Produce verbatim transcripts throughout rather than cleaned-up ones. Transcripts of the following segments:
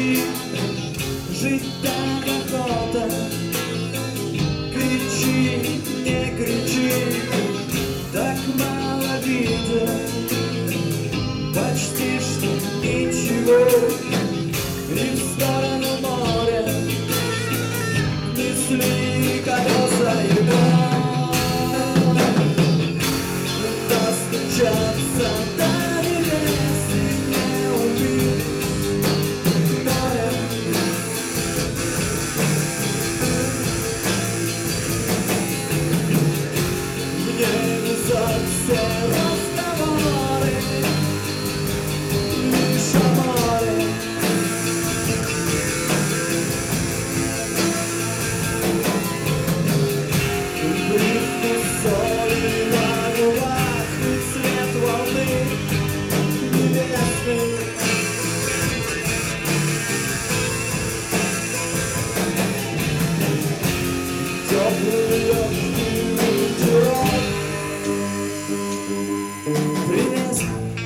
пути, жить так охота. Кричи, не кричи, так мало видно, почти что ничего. И в сторону моря несли колеса его. Достучаться до небес и не убить море. Мне везет все разговоры лишь о море. Брызги соли на губах и цвет волны небесной. Теплый легкий ветерок принес.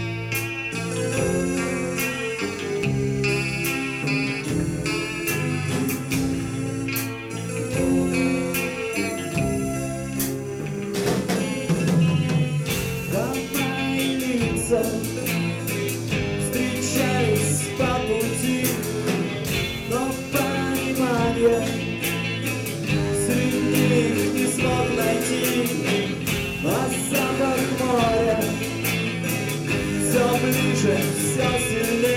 Дома и лица встречались по пути, но понимания среди них не смог найти. А запах моря все ближе, все сильнее.